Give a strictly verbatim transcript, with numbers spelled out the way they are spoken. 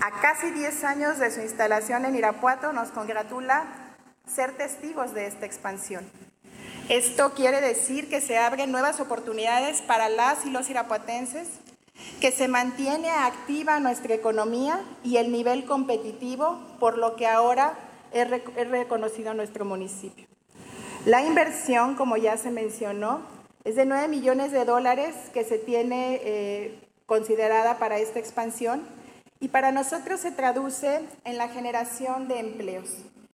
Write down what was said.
A casi diez años de su instalación en Irapuato, nos congratula ser testigos de esta expansión. Esto quiere decir que se abren nuevas oportunidades para las y los irapuatenses, que se mantiene activa nuestra economía y el nivel competitivo, por lo que ahora es reconocido nuestro municipio. La inversión, como ya se mencionó, es de nueve millones de dólares que se tiene eh, considerada para esta expansión y para nosotros se traduce en la generación de empleos.